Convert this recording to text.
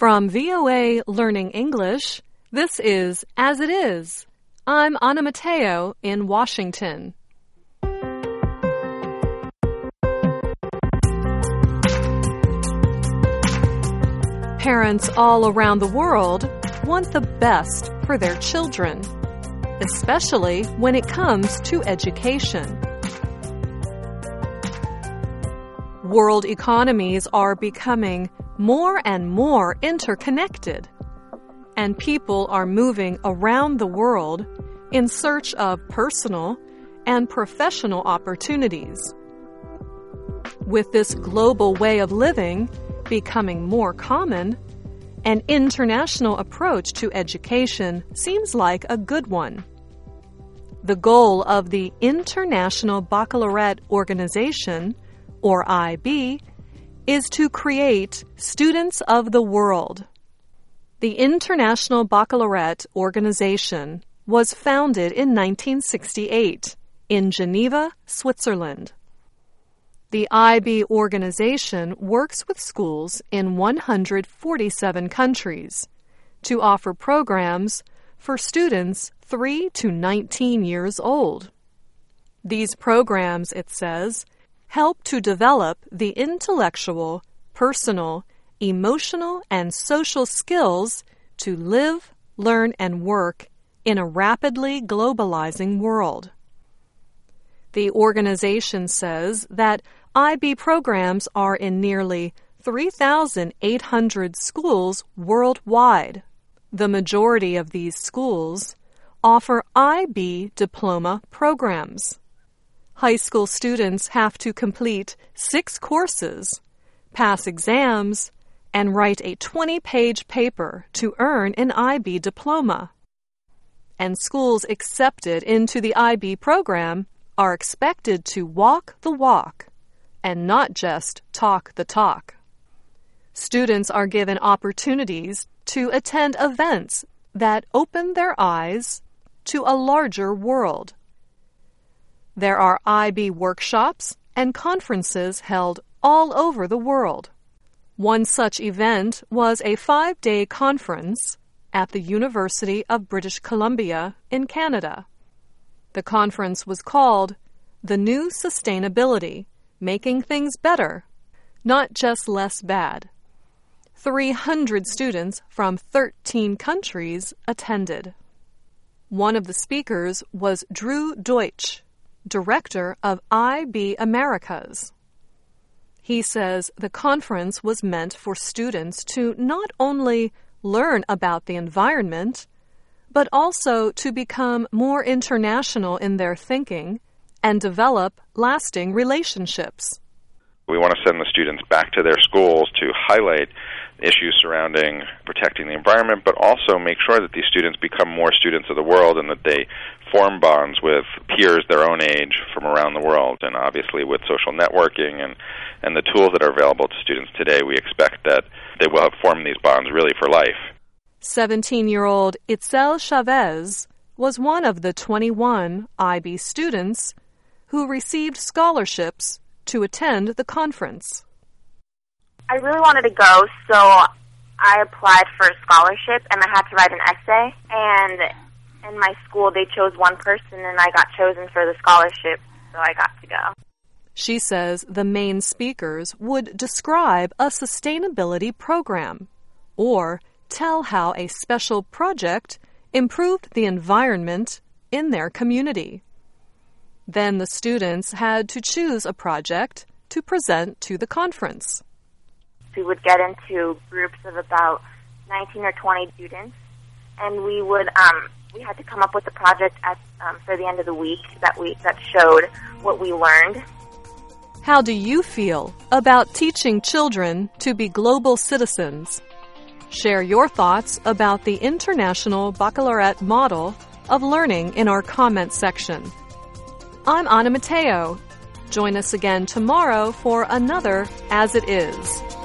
From VOA Learning English, this is As It Is. I'm Ana Mateo in Washington. Parents all around the world want the best for their children, especially when it comes to education. World economies are becoming more and more interconnected, and people are moving around the world in search of personal and professional opportunities. With this global way of living becoming more common, an international approach to education seems like a good one. The goal of the International Baccalaureate Organization, or IB, is to create students of the world. The International Baccalaureate Organization was founded in 1968 in Geneva, Switzerland. The IB organization works with schools in 147 countries to offer programs for students 3 to 19 years old. These programs, it says, help to develop the intellectual, personal, emotional, and social skills to live, learn, and work in a rapidly globalizing world. The organization says that IB programs are in nearly 3,800 schools worldwide. The majority of these schools offer IB diploma programs. High school students have to complete 6 courses, pass exams, and write a 20-page paper to earn an IB diploma. And schools accepted into the IB program are expected to walk the walk and not just talk the talk. Students are given opportunities to attend events that open their eyes to a larger world. There are IB workshops and conferences held all over the world. One such event was a 5-day conference at the University of British Columbia in Canada. The conference was called The New Sustainability, Making Things Better, Not Just Less Bad. 300 students from 13 countries attended. One of the speakers was Drew Deutsch, director of IB Americas. He says the conference was meant for students to not only learn about the environment, but also to become more international in their thinking and develop lasting relationships. We want to send the students back to their schools to highlight issues surrounding protecting the environment, but also make sure that these students become more students of the world and that they form bonds with peers their own age from around the world. And obviously with social networking and the tools that are available to students today, we expect that they will have formed these bonds really for life. 17-year-old Itzel Chavez was one of the 21 IB students who received scholarships to attend the conference. I really wanted to go, so I applied for a scholarship, and I had to write an essay. And in my school, they chose one person, and I got chosen for the scholarship, so I got to go. She says the main speakers would describe a sustainability program or tell how a special project improved the environment in their community. Then the students had to choose a project to present to the conference. We would get into groups of about 19 or 20 students, and we had to come up with a project for the end of the week that showed what we learned. How do you feel about teaching children to be global citizens? Share your thoughts about the International Baccalaureate model of learning in our comments section. I'm Ana Mateo. Join us again tomorrow for another As It Is.